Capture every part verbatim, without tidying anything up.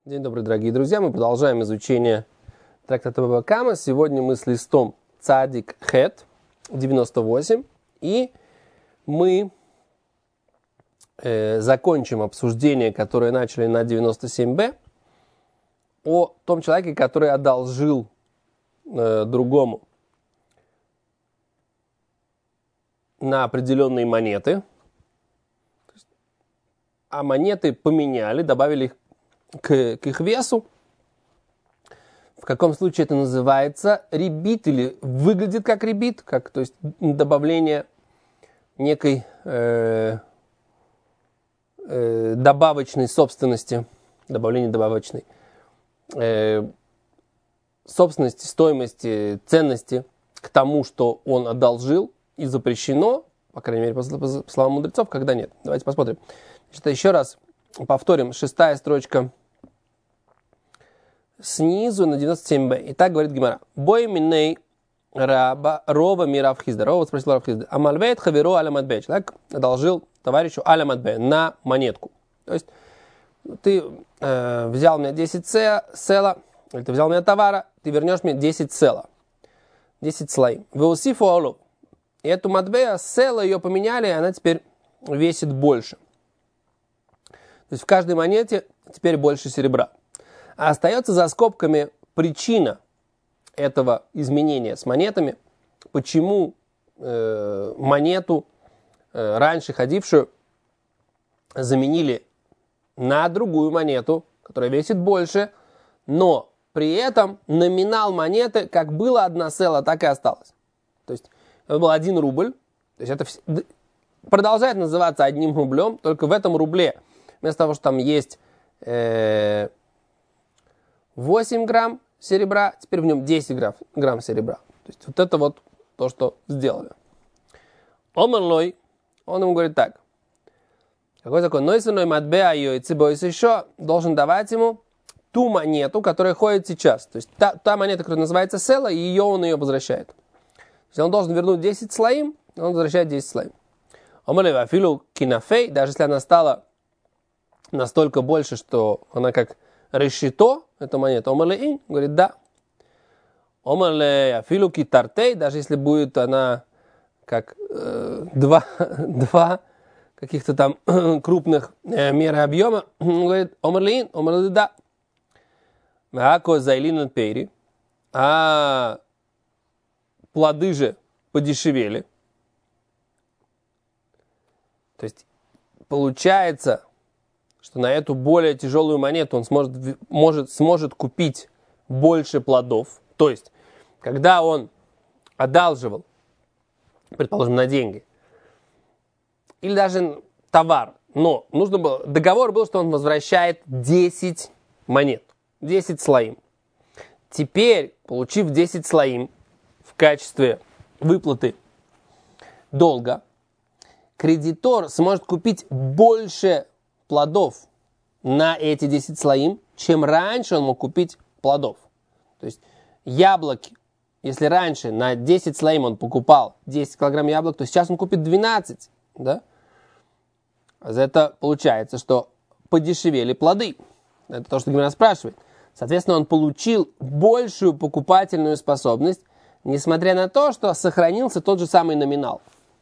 День добрый, дорогие друзья. Мы продолжаем изучение трактата Баба Кама. Сегодня мы с листом Цадик Хет девяносто восемь. И мы э, закончим обсуждение, которое начали на девяносто семь бэ, о том человеке, который одолжил э, другому на определенные монеты. А монеты поменяли, добавили их К, к их весу. В каком случае это называется ребит или выглядит как ребит, как, то есть добавление некой э, э, добавочной собственности, добавление добавочной э, собственности, стоимости, ценности к тому, что он одолжил, и запрещено, по крайней мере, по, по словам мудрецов, когда нет. Давайте посмотрим. Значит, еще раз повторим, шестая строчка снизу на девяносто семь бэ. И так говорит Гемара. Бой миней раба рова мирав хизда. Рова спросил рав хизда. Амальвейт хаверу аля мадбе. Человек одолжил товарищу аля мадбе на монетку. То есть ты э, взял у меня десять села, или ты взял у меня товара, ты вернешь мне десять села. десять слоим. Веусифу алу. И эту мадбе, села, ее поменяли, и она теперь весит больше. То есть в каждой монете теперь больше серебра. А остается за скобками причина этого изменения с монетами, почему э, монету, э, раньше ходившую, заменили на другую монету, которая весит больше, но при этом номинал монеты, как было одна села, так и осталось. То есть это был один рубль, то есть это вс... продолжает называться одним рублем, только в этом рубле вместо того, что там есть э, восемь грамм серебра, теперь в нем десять грамм, грамм серебра. То есть вот это вот то, что сделали. Омерлой, он ему говорит так. Какой такой? Нойсеной матбеа ее и цибойс еще должен давать ему ту монету, которая ходит сейчас. То есть та, та монета, которая называется села, и ее он ее возвращает. Если он должен вернуть десять слоим, он возвращает десять слоим. Омерлой афилу кинафей, даже если она стала настолько больше, что она как решето, эта монета, омерлей, говорит, да. Омерлей афилу китартей, даже если будет она как э, два, два каких-то там крупных э, меры объема, говорит, омерлей, омерлей, да. Ако зайлин пейри, а плоды же подешевели. То есть получается, что на эту более тяжелую монету он сможет, может, сможет купить больше плодов. То есть, когда он одалживал, предположим, на деньги, или даже товар, но нужно было, договор был, что он возвращает десять монет, десять слоим. Теперь, получив десять слоим в качестве выплаты долга, кредитор сможет купить больше плодов на эти десять слоим, чем раньше он мог купить плодов. То есть яблоки, если раньше на десять слоим он покупал десять килограмм яблок, то сейчас он купит двенадцать. Да? За это получается, что подешевели плоды. Это то, что Гемара спрашивает. Соответственно, он получил большую покупательную способность, несмотря на то, что сохранился тот же самый номинал.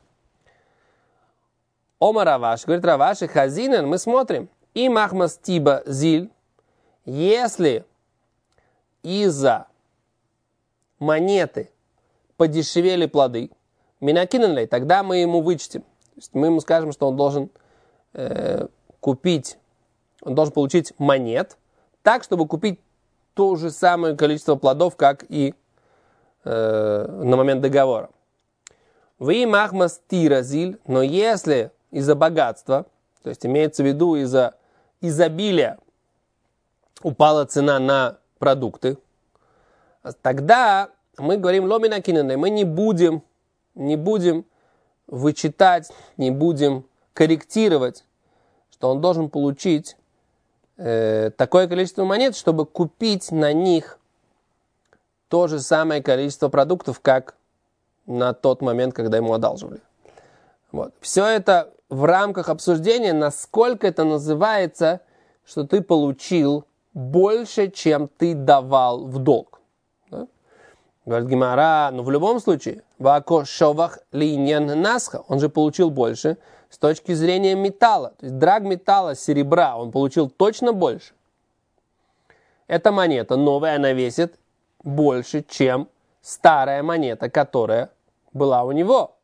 Ома Раваш, говорит Раваш и Хазинен, мы смотрим, и Махмас Тиба Зиль, если из-за монеты подешевели плоды, Минакиненлей, тогда мы ему вычтем. То есть мы ему скажем, что он должен э, купить, он должен получить монет, так, чтобы купить то же самое количество плодов, как и э, на момент договора. Вы Махмас Тиразиль, но если из-за богатства, то есть имеется в виду из-за изобилия упала цена на продукты, тогда мы говорим ломина кинены, мы не будем, не будем вычитать, не будем корректировать, что он должен получить э, такое количество монет, чтобы купить на них то же самое количество продуктов, как на тот момент, когда ему одалживали. Вот. Все это в рамках обсуждения, насколько это называется, что ты получил больше, чем ты давал в долг. Да? Говорит Гемара, ну в любом случае, вако шовах линьян насха, он же получил больше с точки зрения металла. То есть драг металла, серебра, он получил точно больше. Эта монета новая, она весит больше, чем старая монета, которая была у него.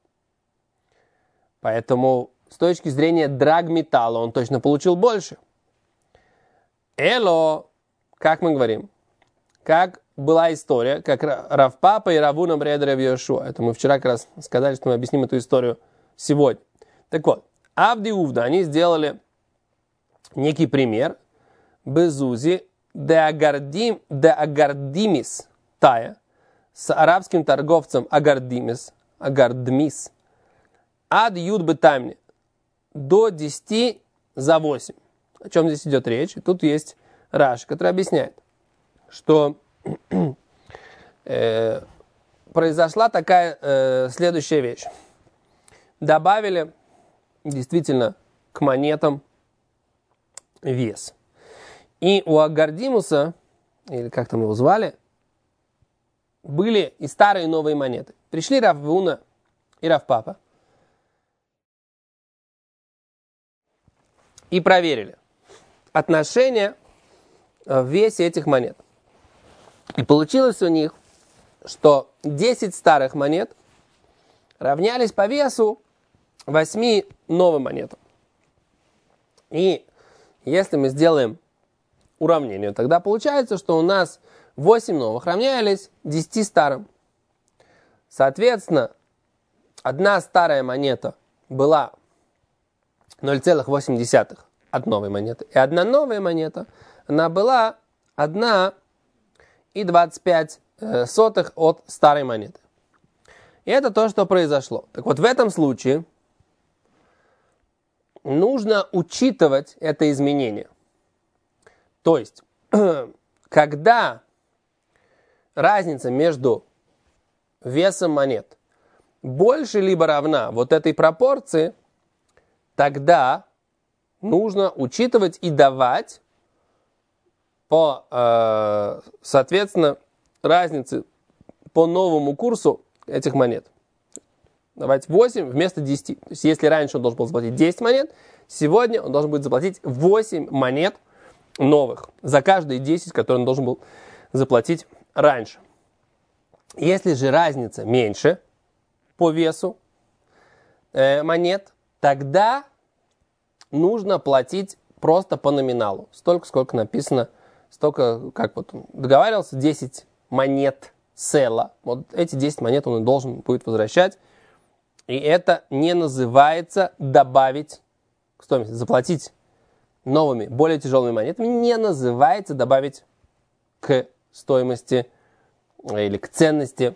Поэтому с точки зрения драг металла он точно получил больше. Эло, как мы говорим, как была история, как Рав Папа и Равуна Бреда Рав Йошуа. Это мы вчера как раз сказали, что мы объясним эту историю сегодня. Так вот, Авди Увда, они сделали некий пример. Безузи де Агардим, де Агардимис Тая с арабским торговцем Агардимис, Агардмис, ад юд бетаймни, до десяти за восемь. О чем здесь идет речь? И тут есть Раши, который объясняет, что э, произошла такая э, следующая вещь. Добавили действительно к монетам вес. И у Агардимуса, или как там его звали, были и старые, и новые монеты. Пришли Рав Вуна и Рав Папа и проверили отношение в весе этих монет. И получилось у них, что десять старых монет равнялись по весу восьми новым монетам. И если мы сделаем уравнение, тогда получается, что у нас восемь новых равнялись десяти старым. Соответственно, одна старая монета была ноль целых восемь десятых от новой монеты. И одна новая монета, она была одна целых двадцать пять сотых от старой монеты. И это то, что произошло. Так вот, в этом случае нужно учитывать это изменение. То есть, когда разница между весом монет больше либо равна вот этой пропорции, тогда нужно учитывать и давать по, э, соответственно, разнице по новому курсу этих монет. Давать восемь вместо десяти. То есть, если раньше он должен был заплатить десять монет, сегодня он должен будет заплатить восемь монет новых за каждые десять, которые он должен был заплатить раньше. Если же разница меньше по весу э, монет, тогда нужно платить просто по номиналу. Столько, сколько написано, столько, как вот он договаривался, десять монет села. Вот эти десять монет он и должен будет возвращать. И это не называется добавить к стоимости, заплатить новыми, более тяжелыми монетами, не называется добавить к стоимости или к ценности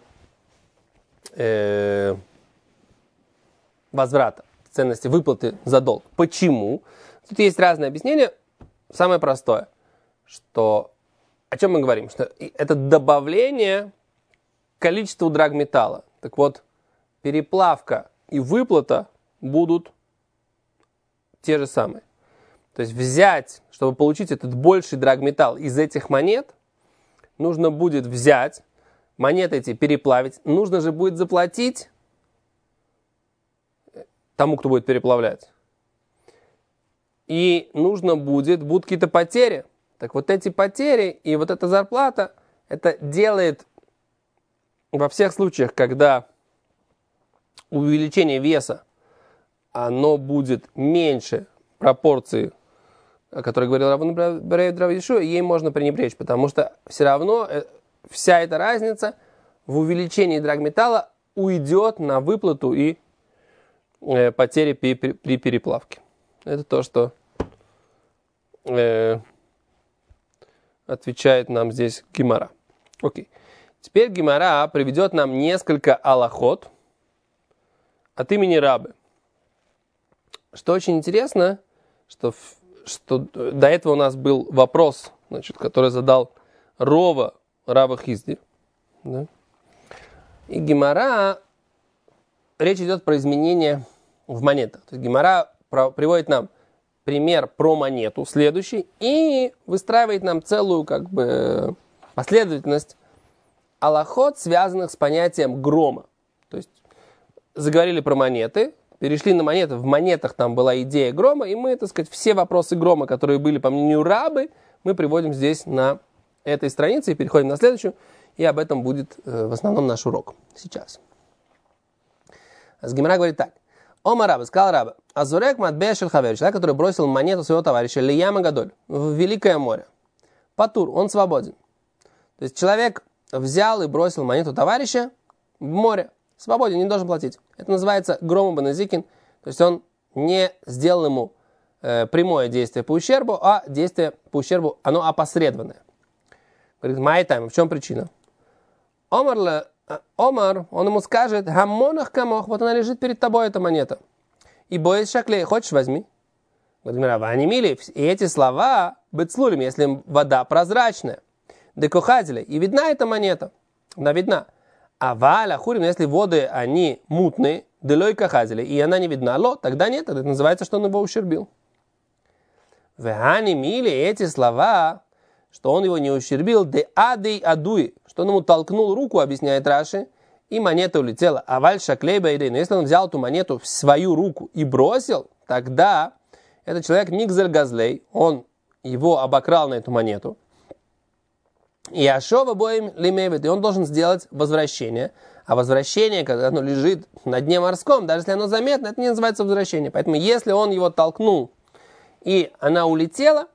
э, возврата, ценности выплаты за долг. Почему? Тут есть разные объяснения. Самое простое, что о чем мы говорим, что это добавление количества драгметалла. Так вот, переплавка и выплата будут те же самые. То есть взять, чтобы получить этот больший драгметалл из этих монет, нужно будет взять, монеты эти переплавить, нужно же будет заплатить тому, кто будет переплавлять. И нужно будет, будут какие-то потери. Так вот эти потери и вот эта зарплата, это делает во всех случаях, когда увеличение веса, оно будет меньше пропорции, о которой говорил Равун Бреда Рав Йошуа, ей можно пренебречь, потому что все равно вся эта разница в увеличении драгметалла уйдет на выплату и э, потери при, при, при переплавке. Это то, что э, отвечает нам здесь Гемара. Окей. Теперь Гемара приведет нам несколько алахот от имени Рабы. Что очень интересно, что, что до этого у нас был вопрос, значит, который задал Рова Раба Хизди. Да? И Гемара, речь идет про изменения в монетах. То есть Гемара приводит нам пример про монету следующий и выстраивает нам целую как бы последовательность алахот, связанных с понятием грома. То есть заговорили про монеты, перешли на монеты, в монетах там была идея грома, и мы, так сказать, все вопросы грома, которые были по мнению Рабы, мы приводим здесь на этой странице и переходим на следующую, и об этом будет э, в основном наш урок сейчас. Гемара говорит так. Ома Раба, сказал Раба, азурек матбея шель хавер, человек, который бросил монету своего товарища, лияма гадоль, в Великое море. Патур, он свободен. То есть человек взял и бросил монету товарища в море, свободен, не должен платить. Это называется грому бенезикин, то есть он не сделал ему э, прямое действие по ущербу, а действие по ущербу, оно опосредованное. Говорит, майтайм, в чем причина? Омар, Омар, он ему скажет, хамонах камох, вот она лежит перед тобой, эта монета. И боец шаклей, хочешь, возьми. Говорит, они мили, и эти слова бецлулим, если вода прозрачная, декохадили, и видна эта монета, она видна. А валя хурим, если воды, они мутные, делой кахазили, и она не видна, ло, тогда нет, это называется, что он его ущербил. Вехани мили, эти слова, что он его не ущербил, де адей адуи, что он ему толкнул руку, объясняет Раши, и монета улетела. А валь шаклей бейдей, но если он взял эту монету в свою руку и бросил, тогда этот человек мигзель газлей, он его обокрал на эту монету. И ашова боем лимевит, и он должен сделать возвращение. А возвращение, когда оно лежит на дне морском, даже если оно заметно, это не называется возвращение. Поэтому если он его толкнул, и она улетела,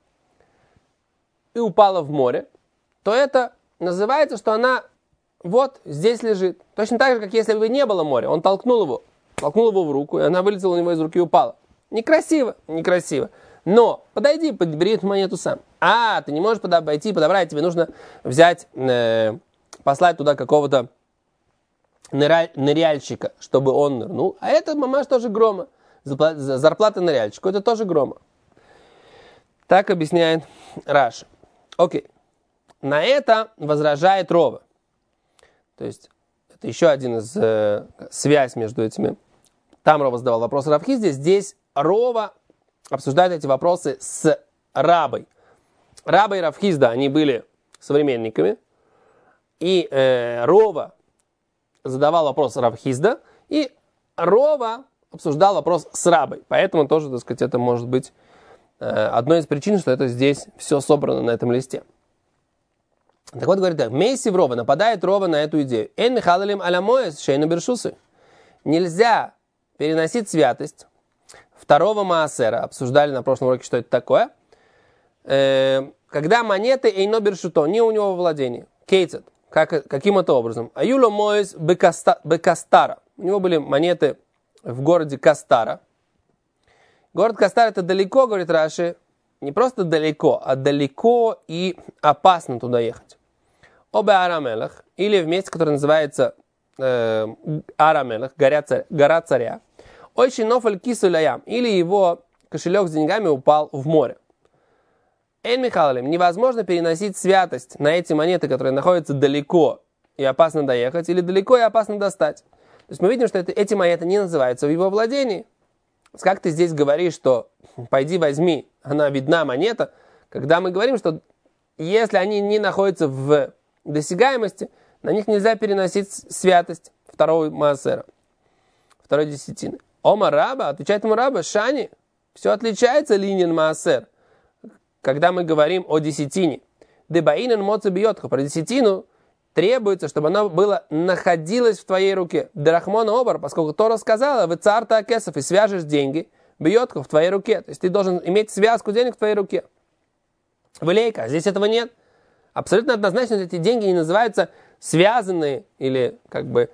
и упала в море, то это называется, что она вот здесь лежит. Точно так же, как если бы не было моря. Он толкнул его, толкнул его в руку, и она вылетела у него из руки и упала. Некрасиво, некрасиво. Но подойди, подбери эту монету сам. А, ты не можешь подойти, подобрать, тебе нужно взять, э, послать туда какого-то ныряль, ныряльщика, чтобы он нырнул. А это, мамаш, тоже грома. Зарплата ныряльщику, это тоже грома. Так объясняет Раши. Окей. На это возражает Рова. То есть, это еще один из э, связь между этими. Там Рова задавал вопрос Рав Хизде, здесь Рова обсуждает эти вопросы с Рабой. Раба и Рав Хизда, они были современниками. И э, Рова задавал вопрос Рав Хизда, и Рова обсуждал вопрос с Рабой. Поэтому тоже, так сказать, это может быть э, одной из причин, что это здесь все собрано на этом листе. Так вот, говорит так, Мейси в Рова, нападает Рова на эту идею. Эн михалалим алямоэс шейну бершусы. Нельзя переносить святость второго маасера. Обсуждали на прошлом уроке, что это такое. Э, когда монеты эйно бершуто, не у него во владении. Кейцет. Как, каким это образом? Аюло моэс бекастара. У него были монеты в городе Кастара. Город Кастар это далеко, говорит Раши. Не просто далеко, а далеко и опасно туда ехать. Обе Арамелах, или в месте, которое называется э, Арамелах, гора, царя, гора царя. Ойши нофаль кису лаям, или его кошелек с деньгами упал в море. Эн Михалалим, невозможно переносить святость на эти монеты, которые находятся далеко и опасно доехать, или далеко и опасно достать. То есть мы видим, что это, эти монеты не называются в его владении. Как ты здесь говоришь, что пойди возьми, она видна монета, когда мы говорим, что если они не находятся в досягаемости, на них нельзя переносить святость второго маасера, второй десятины. Ома раба, отвечает ему раба, шани, все отличается линин маасер, когда мы говорим о десятине. Дебаинен моца бьетха, про десятину требуется, чтобы она была, находилась в твоей руке. Дерахмона обар, поскольку Тора сказала, вы царта акесов, и свяжешь деньги, бьетха в твоей руке. То есть ты должен иметь связку денег в твоей руке. Вылейка, здесь этого нет. Абсолютно однозначно эти деньги не называются связанные или как бы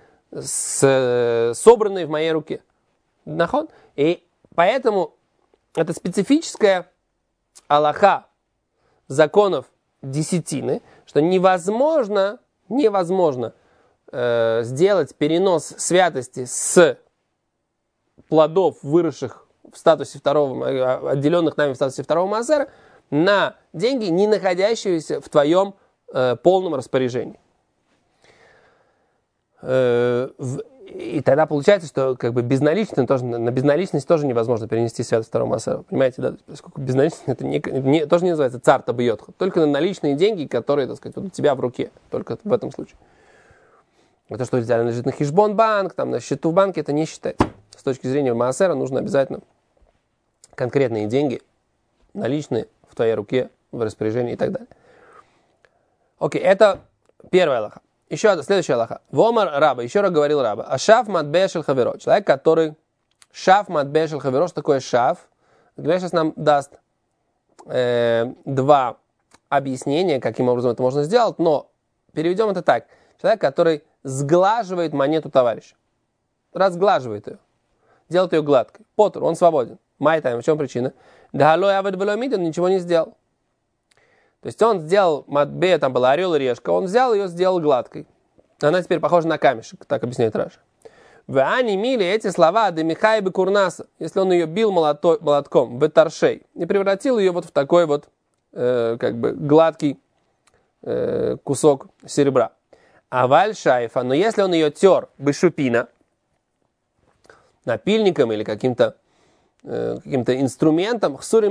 с, собранные в моей руке. Нахон? И поэтому это специфическая алаха законов десятины, что невозможно, невозможно э, сделать перенос святости с плодов, выросших в статусе второго, отделенных нами в статусе второго маасера, на деньги, не находящиеся в твоем э, полном распоряжении. Э, в, И тогда получается, что как бы безналичность тоже, на безналичность тоже невозможно перенести святость второго маасера. Понимаете, да? Поскольку безналичность это, не, это не, тоже не называется цар табьет. Только на наличные деньги, которые, так сказать, вот у тебя в руке. Только в этом случае. Это что у тебя лежит на хишбон банк, там на счету в банке, это не считается. С точки зрения маасера нужно обязательно конкретные деньги, наличные в твоей руке, в распоряжении и так далее. Окей, это первая алаха. Еще одна, следующая алаха. Вомар раба, еще раз говорил раба. А шаф матбе шель хаверо. Человек, который шаф матбе шель хаверо. Что такое шаф? Гмара сейчас нам даст э, два объяснения, каким образом это можно сделать, но переведем это так. Человек, который сглаживает монету товарища. Разглаживает ее. Делает ее гладкой. Потер, он свободен. Майтайм, в чем причина? Дахалой авед веломид, он ничего не сделал. То есть он сделал матбе, там была орел и решка, он взял ее, сделал гладкой. Она теперь похожа на камешек, так объясняет Раша. В Ани мили эти слова демихай бы курнаса, если он ее бил молото, молотком, бетаршей, и превратил ее вот в такой вот э, как бы гладкий э, кусок серебра. А валь шайфа, но если он ее тер бешупина, напильником или каким-то э, каким-то инструментом, хсури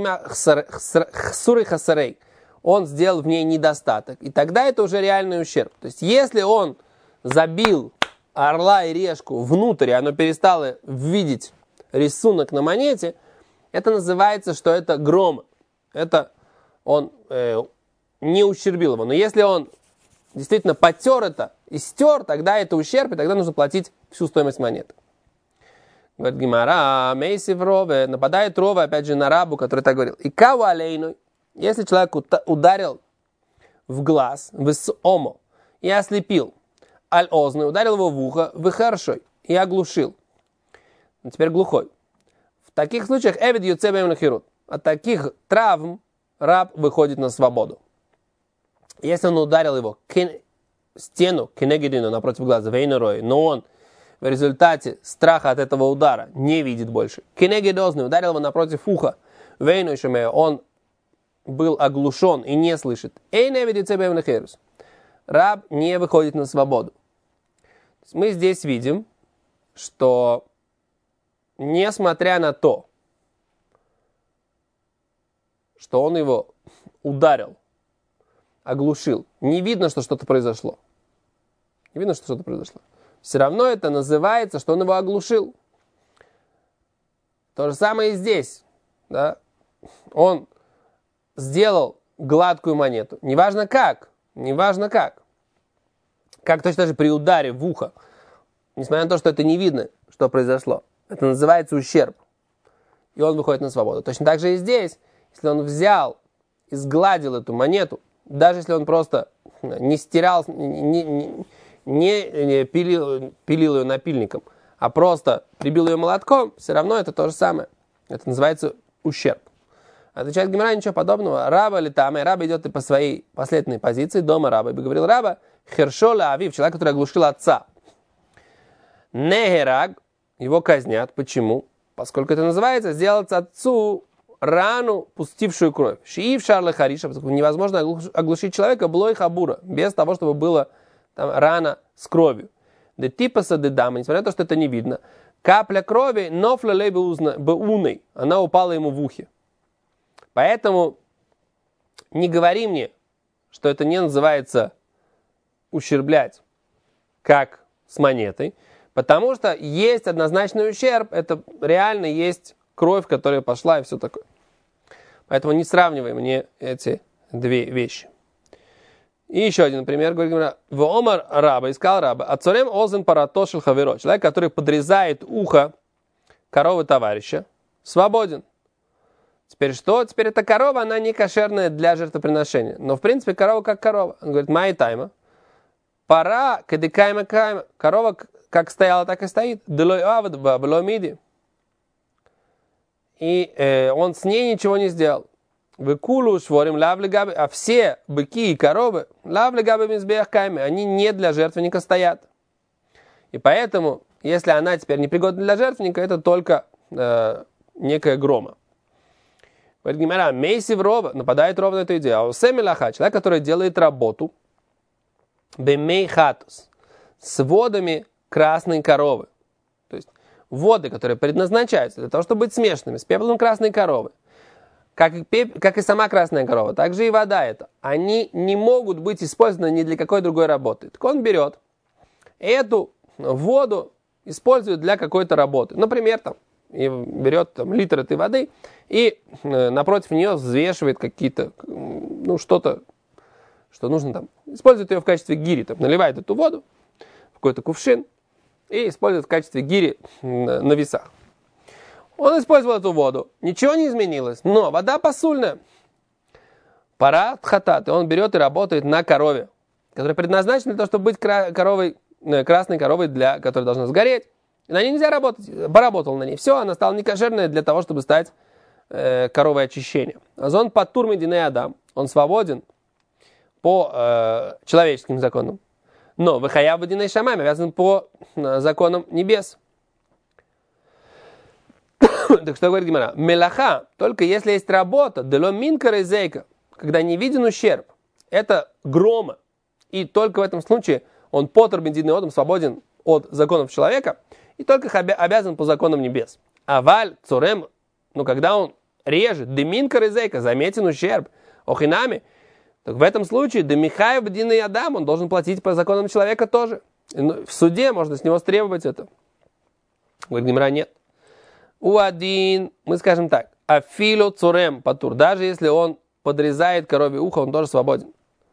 хасарей, он сделал в ней недостаток. И тогда это уже реальный ущерб. То есть, если он забил орла и решку внутрь, и оно перестало видеть рисунок на монете, это называется, что это гром. Это он э, не ущербил его. Но если он действительно потер это и стер, тогда это ущерб, и тогда нужно платить всю стоимость монеты. Говорит Гимара, мейсив рове, нападает рове, опять же, на рабу, который так говорил. И кау алейну. Если человек ударил в глаз, в омо, и ослепил, аль-озны, ударил его в ухо, выхаршой, и оглушил. Он теперь глухой. В таких случаях эвид юцебэм нахирут. От таких травм раб выходит на свободу. Если он ударил его кен... стену, кенегедину, напротив глаза, вейнерой, но он в результате страха от этого удара не видит больше. Кенегедозны, ударил его напротив уха, вейнерой, он был оглушен и не слышит. Раб не выходит на свободу. Мы здесь видим, что несмотря на то, что он его ударил, оглушил, не видно, что что-то произошло. Не видно, что что-то произошло. Все равно это называется, что он его оглушил. То же самое и здесь. Да? Он сделал гладкую монету. Неважно как. Неважно как. Как точно даже при ударе в ухо. Несмотря на то, что это не видно, что произошло. Это называется ущерб. И он выходит на свободу. Точно так же и здесь. Если он взял и сгладил эту монету, даже если он просто не стирал, не, не, не пилил, пилил ее напильником, а просто прибил ее молотком, все равно это то же самое. Это называется ущерб. Отвечает Гемара, ничего подобного. Раба ли там, и раба идет и по своей последней позиции, дома раба. И говорил раба, хершола авив, человек, который оглушил отца. Негераг, его казнят. Почему? Поскольку это называется сделать отцу рану, пустившую кровь. Шиив шарлы хариша, поскольку невозможно оглушить человека блой хабура, без того, чтобы была там рана с кровью. Де типа садедама, несмотря на то, что это не видно. Капля крови, нофла лей беуной, она упала ему в ухе. Поэтому не говори мне, что это не называется ущерблять, как с монетой, потому что есть однозначный ущерб, это реально есть кровь, которая пошла и все такое. Поэтому не сравнивай мне эти две вещи. И еще один пример, говорит, в омар раба, искал раба, ацорем озен паратошил хаверо, человек, который подрезает ухо коровы товарища, свободен. Теперь что? Теперь эта корова, она не кошерная для жертвоприношения. Но в принципе корова как корова. Он говорит, май тайма. Пора, кадикайма кайма. Корова как стояла, так и стоит. Делой авад бабло миди. И э, он с ней ничего не сделал. Выкулу шворим лавли габи. А все быки и коровы лавли габи мизбех кайми. Они не для жертвенника стоят. И поэтому, если она теперь не пригодна для жертвенника, это только э, некая грома. Говорит Гимара, мейсив рова, нападает ровно эту идею. А у семилаха, человек, который делает работу, бемей хатус, с водами красной коровы. воды, которые предназначаются для того, чтобы быть смешанными с пеплом красной коровы, как и, пеп... как и сама красная корова, так же и вода эта, они не могут быть использованы ни для какой другой работы. Так он берет эту воду, использует для какой-то работы. Например, там, и берет там, литр этой воды и э, напротив нее взвешивает какие-то, ну, что-то, что нужно там. Использует ее в качестве гири, там, наливает эту воду в какой-то кувшин и использует в качестве гири на, на весах. Он использовал эту воду, ничего не изменилось, но вода посульная. Пора хатат, и он берет и работает на корове, которая предназначена для того, чтобы быть коровой, красной коровой, для, которая должна сгореть. И на ней нельзя работать. Поработал на ней. Все, она стала некошерной для того, чтобы стать э, коровой очищения. Азон патур мединей адам. Он свободен по э, человеческим законам. Но выхаяв мединей шамай обязан по э, законам небес. Так что говорит Гемара? Мелаха, только если есть работа, дело минка резейка, когда не виден ущерб, это грома. И только в этом случае он потер бензидный одам свободен от законов человека, и только обязан по законам небес. А валь цурем, ну когда он режет, деминка резейка, заметен ущерб, охинами, так в этом случае демихаев бдинный адам, он должен платить по законам человека тоже. В суде можно с него стребовать это. Говорит Гемара, нет. У один, мы скажем так, афило цурем патур, даже если он подрезает коровье ухо, он тоже свободен.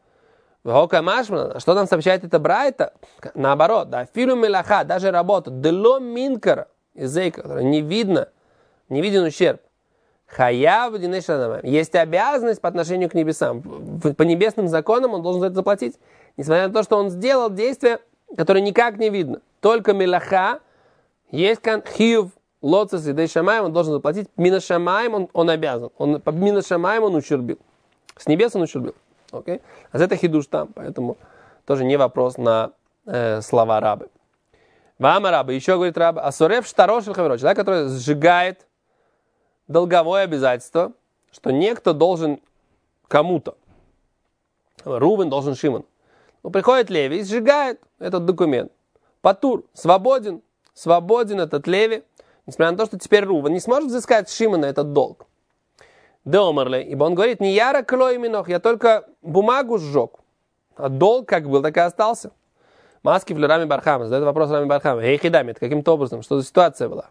Что нам сообщает это Брайта? Наоборот, да, филу мелаха, даже работа, дело минкара, язык, который не видно, не виден ущерб. Хаяв динешанам. Есть обязанность по отношению к небесам. По небесным законам он должен за это заплатить, несмотря на то, что он сделал действие, которое никак не видно. Только мелаха, есть кан хиюв, лоцес и дейшамаем, он должен заплатить. Минашамаем он, он обязан. Он, по минашамаем он ущербил. С небес он ущербил. Okay? А это хидуш там, поэтому тоже не вопрос на э, слова рабы. Вама рабы, еще говорит рабы, асурев штарошель хаверо, человек, который сжигает долговое обязательство, что некто должен кому-то. Рувен должен Шимон. Ну, приходит Леви и сжигает этот документ. Патур, свободен, свободен этот Леви, несмотря на то, что теперь Рувен не сможет взыскать с Шимона этот долг. Деомерле, ибо он говорит, не яра клой минох, я только бумагу сжег, а долг как был, так и остался. Маски в Рами Бархама, задает вопрос Рами Бархама, эй, хидамит, каким-то образом, что за ситуация была?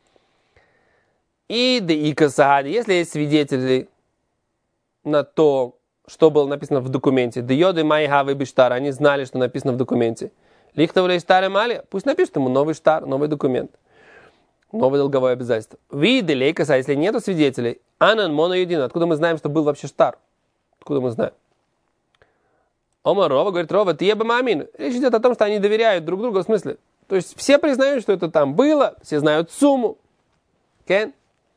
И да и касади, если есть свидетели на то, что было написано в документе, да йоды майхавы биштар, они знали, что написано в документе. Лихтовлей штаре мали, пусть напишет ему новый штар, новый документ. Новое долговое обязательство. Видели, каса, если нету свидетелей, анан моно един. Откуда мы знаем, что был вообще штар? Откуда мы знаем? Омар Рова говорит, Рова, ты еба мамин. Речь идет о том, что они доверяют друг другу в смысле. То есть все признают, что это там было, все знают сумму. Okay?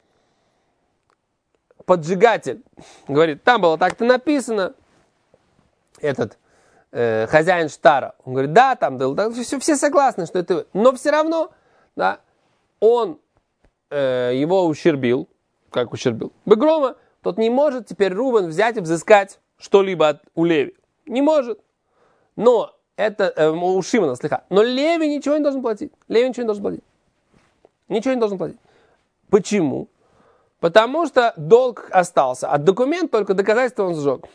Поджигатель говорит, там было так-то написано. Этот э, хозяин штара. Он говорит, да, там было. Да, все, все согласны, что это. Но все равно, да, он э, его ущербил, как ущербил, Бегрома, тот не может теперь Рувен взять и взыскать что-либо от, у Леви. Не может. Но это э, у Шимона, слегка. Но Леви ничего не должен платить. Леви ничего не должен платить. Ничего не должен платить. Почему? Потому что долг остался, а документ только доказательство он сжег.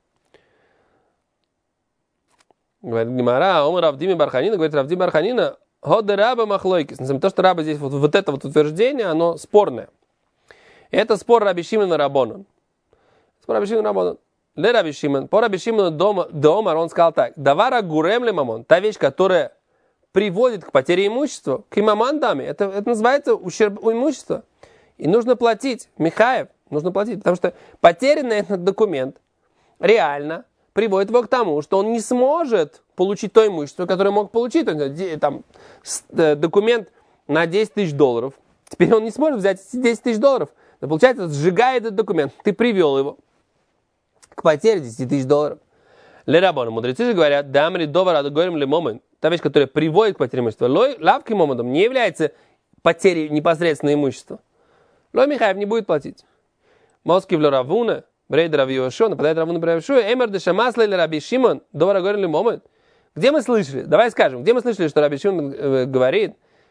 Говорит Гемара, Омар Равдими Барханина, говорит Равди Барханина, Хода раба махлойкис. То, что раба здесь, вот, вот это вот утверждение, оно спорное. Это спор Раби Шимона Рабонан. Спор Раби Шимона Рабонан. Ле Раби Шимон. По Раби Шимону Домар он сказал так. Давара гурем ли мамон. Та вещь, которая приводит к потере имущества. К имаман даме. Это, это называется ущерб имущества. И нужно платить. Михаев. Нужно платить. Потому что потерянный этот документ реально приводит его к тому, что он не сможет получить то имущество, которое мог получить. Там, документ на десять тысяч долларов. Теперь он не сможет взять десять тысяч долларов. Но получается, сжигает этот документ. Ты привел его к потере десять тысяч долларов. Лерабон, мудрецы же говорят, дамри довара говорим ли момент. Та вещь, которая приводит к потере имущества. Лой лавки моментом не является потерей непосредственно имущества. Лой Михаев не будет платить. Моски в Лоравуна, Брейд Рави Йошуа, нападает Равуна Брейд Йошуа, Эмер де Шамасла или Раби Шимон, довара говорим ли момент. Где мы слышали? Давай скажем, где мы слышали, что Раби Шимон говорит,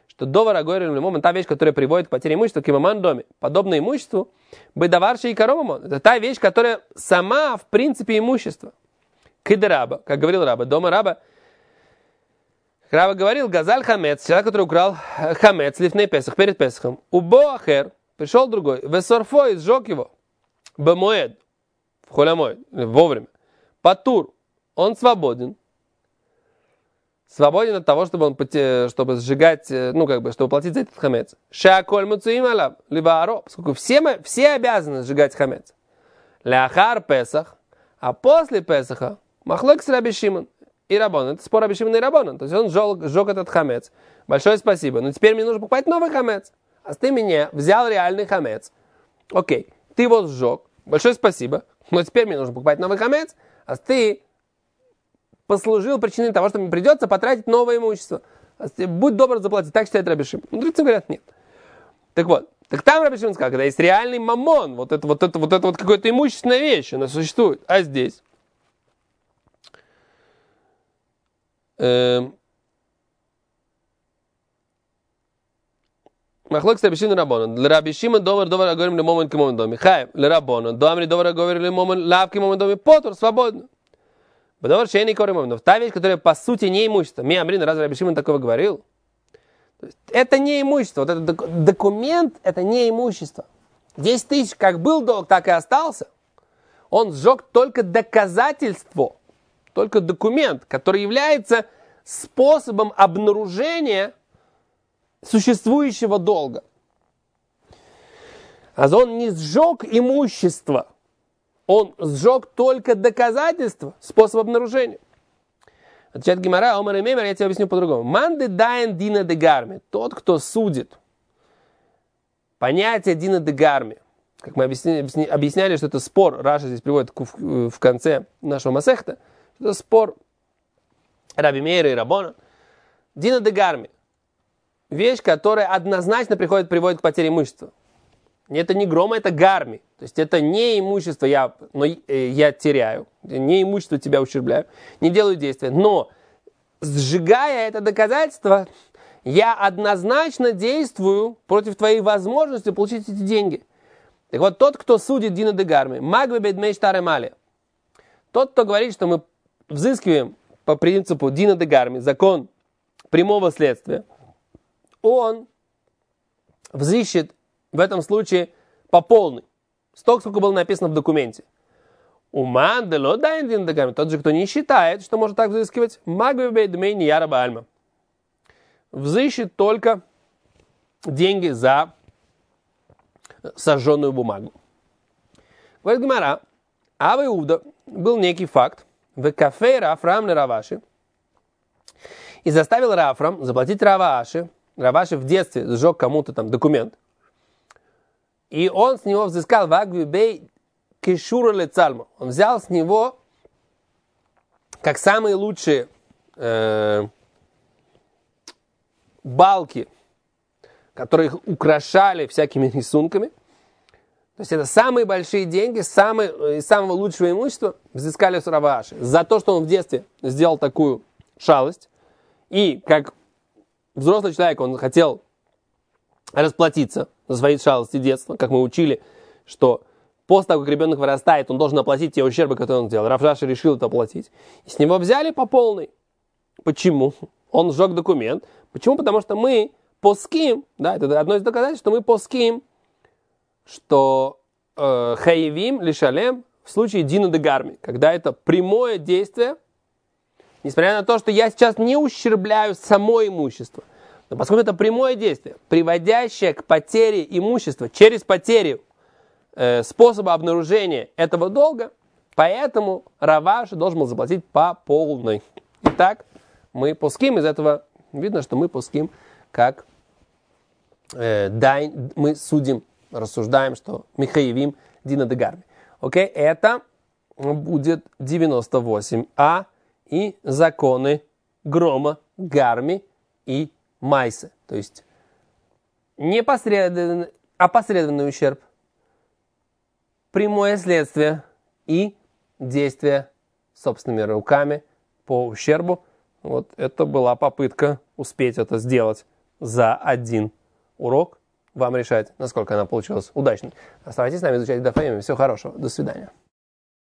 что довар агойрим лимомон, та вещь, которая приводит к потере имущества, к имаман доме, подобно имуществу, бедаварши и коромамон. Это та вещь, которая сама, в принципе, имущество. Кидераба, как говорил раба, дома раба, Раба говорил, газаль хамец, человек, который украл хамец, лифней Песах, перед Песахом. У Боахер пришел другой, весорфо и сжег его. Бемоэд, в холямоэд, вовремя. Патур, он свободен. Свободен от того, чтобы, он, чтобы сжигать, ну, как бы, чтобы платить за этот хамец. Шаколь муцуим алаб, либо аро, поскольку все, мы, все обязаны сжигать хамец. Ляхар Песах, а после Песаха, махлок с Раби Шимон. И Рабон. Это спор Раби Шимона и Рабона. То есть он сжег, сжег этот хамец. Большое спасибо. Но теперь мне нужно покупать новый хамец. А ты мне взял реальный хамец. Окей. Ты его сжег. Большое спасибо. Но теперь мне нужно покупать новый хамец. А ты послужил причиной того, что мне придется потратить новое имущество. А ты, будь добр заплатить. Так считает Раби Шимон. Мудрецы говорят, нет. Так вот. Так там Раби Шимон сказал, когда есть реальный мамон, вот это вот, это, вот, это вот какая-то имущественная вещь, она существует. А здесь... Махлок с Раби Шимон Рабонан. Раби Шимон довар довар говорим ли момент к момент доме. Хай, ли Рабонан. Доамри довар говорим ли момент лав к момент доме. Потур, свободно. Бадовар шейный коры момент. Та вещь, которая по сути не имущество. Ми Амрин, разве Раби Шимон такого говорил? То есть, это не имущество. Вот этот документ, это не имущество. десять тысяч как был долг, так и остался. Он сжег только доказательство. Только документ, который является способом обнаружения существующего долга. А он не сжег имущество, он сжег только доказательство, способ обнаружения. Отвечает Гемара, Омар и Мемер, я тебе объясню по-другому. Манды дайн дина де гарми, тот, кто судит. Понятие дина де гарми, как мы объясняли, объясняли, что это спор, Раша здесь приводит в конце нашего Масехта, это спор Раби Мейра и Рабона. Дина де гарми. Вещь, которая однозначно приходит, приводит к потере имущества. Это не грома, это гарми. То есть это не имущество, я, но, э, я теряю. Не имущество тебя ущербляю. Не делаю действия. Но, сжигая это доказательство, я однозначно действую против твоей возможности получить эти деньги. Так вот, тот, кто судит Дина де гарми, магве бедмей штаре мали. Тот, кто говорит, что мы взыскиваем по принципу Дина де гарми, закон прямого следствия, он взыщет в этом случае по полной. Столько, сколько было написано в документе. Уман дело дайн Дина де гарми. Тот же, кто не считает, что может так взыскивать, магве бедмей не яраба альма. Взыщет только деньги за сожженную бумагу. Говорит Гемара, а в Иуда был некий факт, в кафе Рафрам на Раваши, и заставил Рафрам заплатить Раваши. Раваши в детстве сжег кому-то там документ, и он с него взыскал вагвибей кишура лецальма. Он взял с него как самые лучшие э, балки, которые их украшали всякими рисунками. То есть это самые большие деньги, самые, из самого лучшего имущества взыскали с Раваши. За то, что он в детстве сделал такую шалость. И как взрослый человек он хотел расплатиться за свои шалости детства. Как мы учили, что после того, как ребенок вырастает, он должен оплатить те ущербы, которые он сделал. Раваши решил это оплатить. И с него взяли по полной. Почему? Он сжег документ. Почему? Потому что мы поским, да, это одно из доказательств, что мы поским, что э, хаевим лишалем в случае дина де гарми, когда это прямое действие, несмотря на то, что я сейчас не ущербляю само имущество, но поскольку это прямое действие, приводящее к потере имущества через потерю э, способа обнаружения этого долга, поэтому Раваши должен был заплатить по полной. Итак, мы поским, из этого видно, что мы поским как э, дайн, мы судим, рассуждаем, что Михаевим Дина де гарми. Окей, это будет девяносто восемь а и законы грома, гарми и майсы. То есть непосредственный, опосредованный ущерб, прямое следствие и действие собственными руками по ущербу. Вот это была попытка успеть это сделать за один урок. Вам решать, насколько она получилась удачной. Оставайтесь с нами, изучайте даф йоми. Всего хорошего. До свидания.